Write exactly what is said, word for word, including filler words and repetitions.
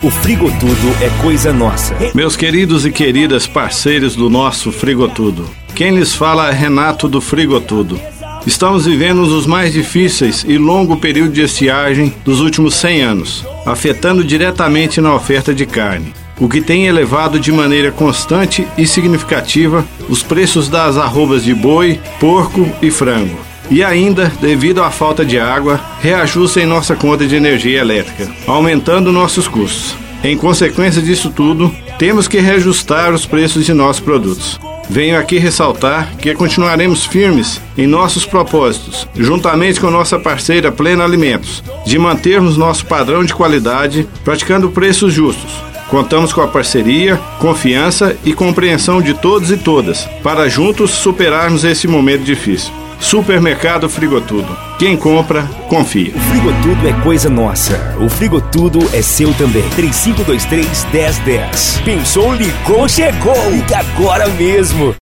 O Frigotudo é coisa nossa. Meus queridos e queridas parceiros do nosso Frigotudo, quem lhes fala é Renato do Frigotudo. Estamos vivendo um dos mais difíceis e longo período de estiagem dos últimos cem anos, afetando diretamente na oferta de carne, o que tem elevado de maneira constante e significativa os preços das arrobas de boi, porco e frango. E ainda, devido à falta de água, reajuste em nossa conta de energia elétrica, aumentando nossos custos. Em consequência disso tudo, temos que reajustar os preços de nossos produtos. Venho aqui ressaltar que continuaremos firmes em nossos propósitos, juntamente com nossa parceira Plena Alimentos, de mantermos nosso padrão de qualidade, praticando preços justos. Contamos com a parceria, confiança e compreensão de todos e todas, para juntos superarmos esse momento difícil. Supermercado Frigotudo. Quem compra, confia. O Frigotudo é coisa nossa. O Frigotudo é seu também. três cinco dois três, um zero um zero. Pensou, ligou, chegou. Liga agora mesmo.